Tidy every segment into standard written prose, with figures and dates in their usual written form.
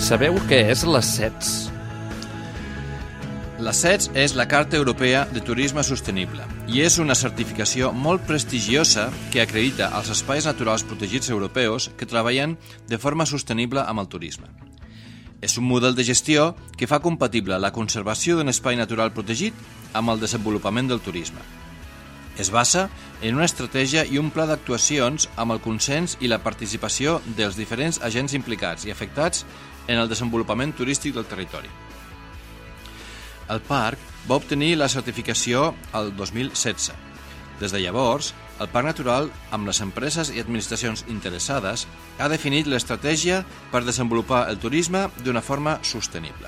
Sabeu què és la CETS? La CETS és la Carta Europea de Turisme Sostenible i és una certificació molt prestigiosa que acredita els espais naturals protegits europeus que treballen de forma sostenible amb el turisme. És un model de gestió que fa compatible la conservació d'un espai natural protegit amb el desenvolupament del turisme. Es basa en una estratègia i un pla d'actuacions amb el consens i la participació dels diferents agents implicats i afectats en el desenvolupament turístic del territori. El parc va obtenir la certificació el 2016. Des de llavors, el Parc Natural, amb les empreses i administracions interessades, ha definit l'estratègia per desenvolupar el turisme d'una forma sostenible.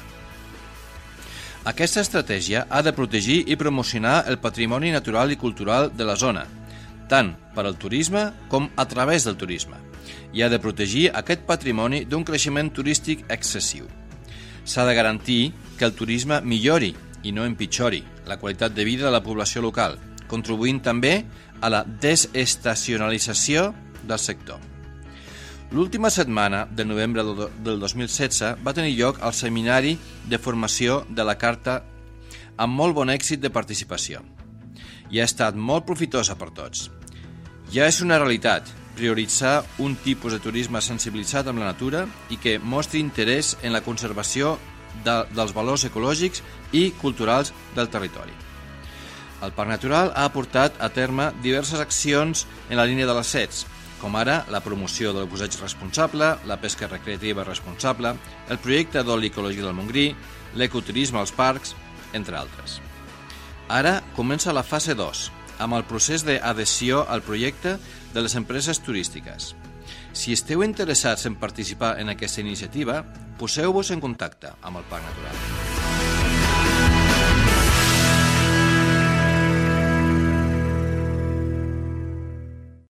Aquesta estratègia ha de protegir i promocionar el patrimoni natural i cultural de la zona, tant per al turisme com a través del turisme, i ha de protegir aquest patrimoni d'un creixement turístic excessiu. S'ha de garantir que el turisme millori i no empitjori la qualitat de vida de la població local, contribuint també a la desestacionalització del sector. L'última setmana de novembre del 2016 va tenir lloc el seminari de formació de la Carta amb molt bon èxit de participació i ha estat molt profitosa per tots. Ja és una realitat prioritzar un tipus de turisme sensibilitzat amb la natura i que mostri interès en la conservació dels valors ecològics i culturals del territori. El Parc Natural ha portat a terme diverses accions en la línia de les CETS, com ara la promoció del buseig responsable, la pesca recreativa responsable, el projecte d'oli ecològic del Montgrí, l'ecoturisme als parcs, entre altres. Ara comença la fase 2, amb el procés d'adhesió al projecte de les empreses turístiques. Si esteu interessats en participar en aquesta iniciativa, poseu-vos en contacte amb el Parc Natural.